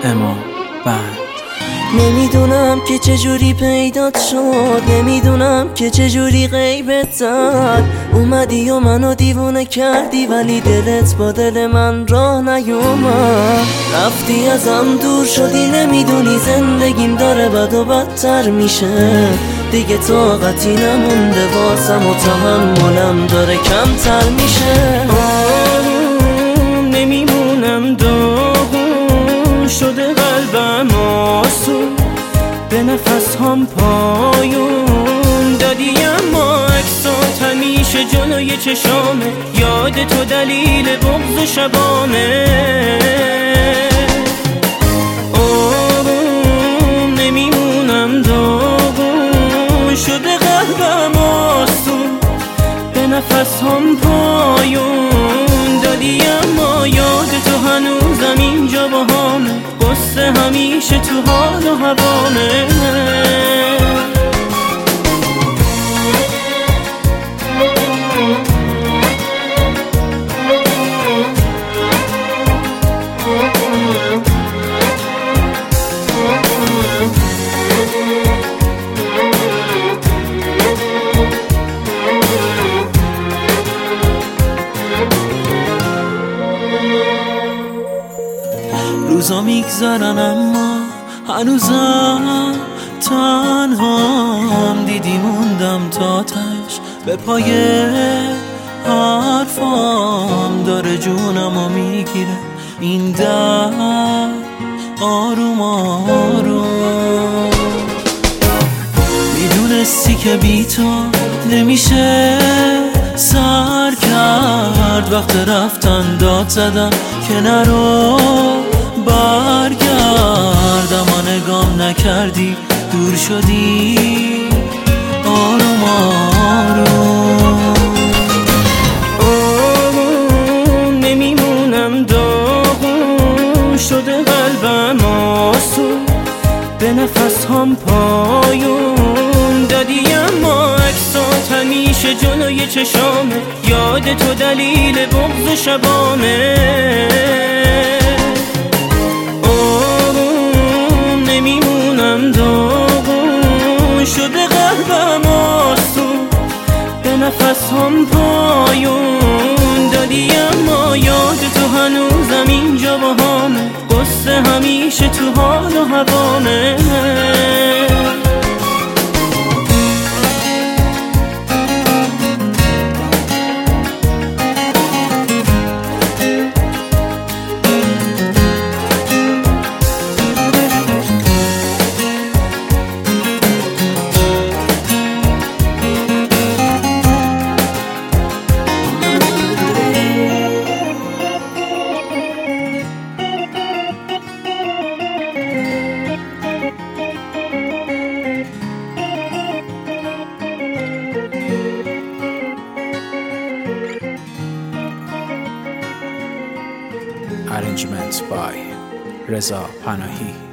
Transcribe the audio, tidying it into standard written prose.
امام بند. نمیدونم که چجوری پیدات شد، نمیدونم که چجوری غیبت زد. اومدی و منو دیوونه کردی ولی دلت با دل من راه نیومد. رفتی ازم دور شدی، نمیدونی زندگیم داره بد و بدتر میشه. دیگه طاقتی نمونده واسم و تحملم داره کمتر میشه. نمیمونم داغون شده قلبم آسون، به نفس هم پایون دادی اما عکسات همیشه جلوی چشامه. یاد تو دلیل بغض و شبامه. آروم نمیمونم داغون شده قلبم آسون، به نفس هم پایون دادی اما یاد تو هنوزم اینجا با همه. قصه همیشه تو حال و هوامه. روزا میگذرن اما هنوزم تنهام. دیدی موندم تا تش به پای حرفام. داره جونمو میگیره این در آروم آروم. میدونستی که بی تو نمیشه سر کرد. وقت رفتن داد زدم که نرو برگرد. اما نگام نکردی دور شدی آروم آروم. آروم نمیمونم داغون شده قلبم آسون، به نفس هم پایون دادی اما عکسات همیشه جلوی چشامه. یاد تو دلیل بغض و شبامه. نمیمونم داغون شده قلبم آسون، به نفس هم پایون دادی اما یاد تو هنوزم اینجا با همه. قصه همیشه تو حال و هوامه. Arrangements by Reza Panahi.